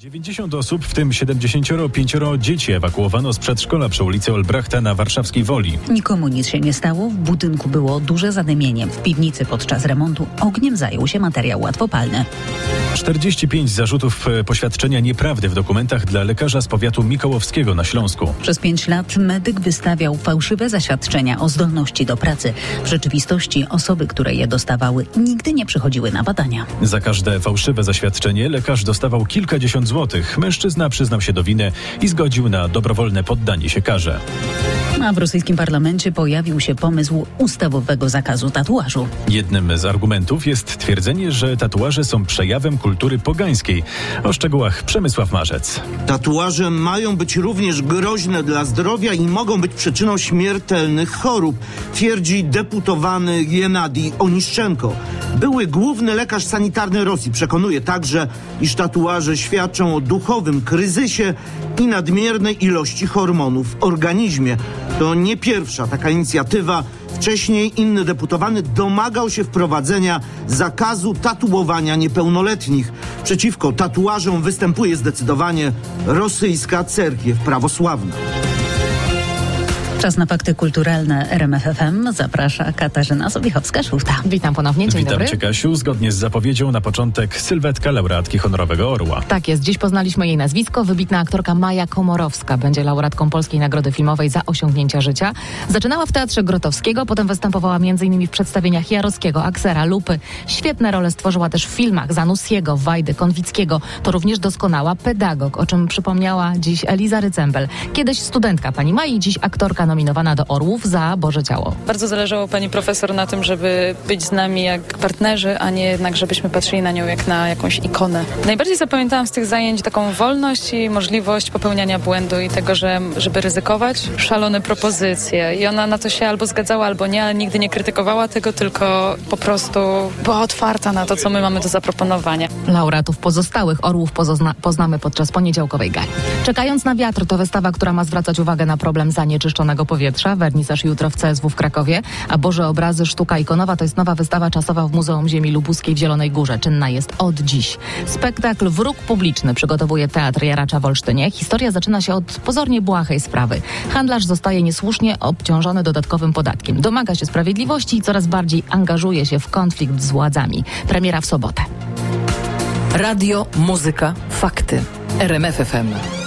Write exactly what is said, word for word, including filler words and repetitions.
dziewięćdziesiąt osób, w tym siedemdziesiąt pięć dzieci ewakuowano z przedszkola przy ulicy Olbrachta na warszawskiej Woli. Nikomu nic się nie stało, w budynku było duże zadymienie. W piwnicy podczas remontu ogniem zajął się materiał łatwopalny. czterdzieści pięć zarzutów poświadczenia nieprawdy w dokumentach dla lekarza z powiatu mikołowskiego na Śląsku. Przez pięć lat medyk wystawiał fałszywe zaświadczenia o zdolności do pracy. W rzeczywistości osoby, które je dostawały, nigdy nie przychodziły na badania. Za każde fałszywe zaświadczenie lekarz dostawał kilkadziesiąt złotych. Mężczyzna przyznał się do winy i zgodził na dobrowolne poddanie się karze. A w rosyjskim parlamencie pojawił się pomysł ustawowego zakazu tatuażu. Jednym z argumentów jest twierdzenie, że tatuaże są przejawem kultury pogańskiej. O szczegółach Przemysław Marzec. Tatuaże mają być również groźne dla zdrowia i mogą być przyczyną śmiertelnych chorób, twierdzi deputowany Gennadij Oniszczenko. Były główny lekarz sanitarny Rosji przekonuje także, iż tatuaże świadczą o duchowym kryzysie i nadmiernej ilości hormonów w organizmie. To nie pierwsza taka inicjatywa. Wcześniej inny deputowany domagał się wprowadzenia zakazu tatuowania niepełnoletnich. Przeciwko tatuażom występuje zdecydowanie rosyjska cerkiew prawosławna. Czas na fakty kulturalne R M F F M. Zaprasza Katarzyna Sobiechowska-Szufta. Witam ponownie, dzień Witam dobry. Cię, Kasiu. Zgodnie z zapowiedzią na początek sylwetka laureatki honorowego Orła. Tak jest, dziś poznaliśmy jej nazwisko. Wybitna aktorka Maja Komorowska będzie laureatką Polskiej Nagrody Filmowej za osiągnięcia życia. Zaczynała w Teatrze Grotowskiego, potem występowała m.in. w przedstawieniach Jarockiego, Aksera, Lupy. Świetne role stworzyła też w filmach Zanussiego, Wajdy, Konwickiego. To również doskonała pedagog, o czym przypomniała dziś Eliza Rycembel. Kiedyś studentka pani Mai, dziś aktorka nominowana do Orłów za Boże Ciało. Bardzo zależało pani profesor na tym, żeby być z nami jak partnerzy, a nie jednak, żebyśmy patrzyli na nią jak na jakąś ikonę. Najbardziej zapamiętałam z tych zajęć taką wolność i możliwość popełniania błędu i tego, że żeby ryzykować, szalone propozycje. I ona na to się albo zgadzała, albo nie, ale nigdy nie krytykowała tego, tylko po prostu była otwarta na to, co my mamy do zaproponowania. Laureatów pozostałych Orłów pozozna- poznamy podczas poniedziałkowej gali. Czekając na wiatr to wystawa, która ma zwracać uwagę na problem zanieczyszczonego powietrza. Wernisaż jutro w C S W w Krakowie, a Boże Obrazy, sztuka ikonowa to jest nowa wystawa czasowa w Muzeum Ziemi Lubuskiej w Zielonej Górze. Czynna jest od dziś. Spektakl Wróg Publiczny przygotowuje Teatr Jaracza w Olsztynie. Historia zaczyna się od pozornie błahej sprawy. Handlarz zostaje niesłusznie obciążony dodatkowym podatkiem. Domaga się sprawiedliwości i coraz bardziej angażuje się w konflikt z władzami. Premiera w sobotę. Radio, muzyka, fakty. R M F F M.